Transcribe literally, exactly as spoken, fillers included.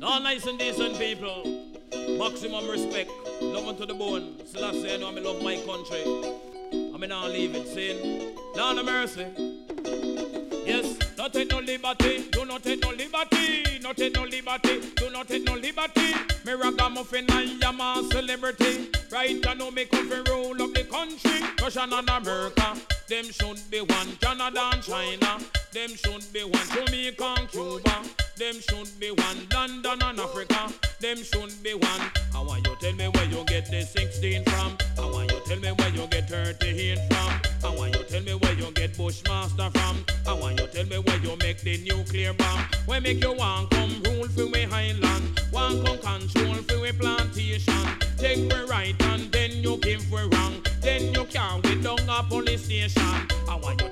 All nice and decent people. Maximum respect. Love unto the bone. Still I say, I know I love my country. I mean, I'll leave it. Saying, Lord of mercy. Yes, not take no liberty. Do not take no liberty. Not take no liberty. Do not take no liberty. Me ragamuffin, I am a celebrity. Right, I know me come for rule of the country. Russia and America. Them should be one. Canada and China. Them should be one. Jamaica and Cuba. Them should be one. London and Africa. Them should be one. I want you tell me where you get the sixteen from. I want you tell me where you get thirty-eight from. I want you tell me where you get Bushmaster from. I want you tell me where you make the nuclear bomb. Where make you want come rule for we highland. Want come control for we plantation. Take we right and then you give we wrong. Then you can't wait down a police station. I want you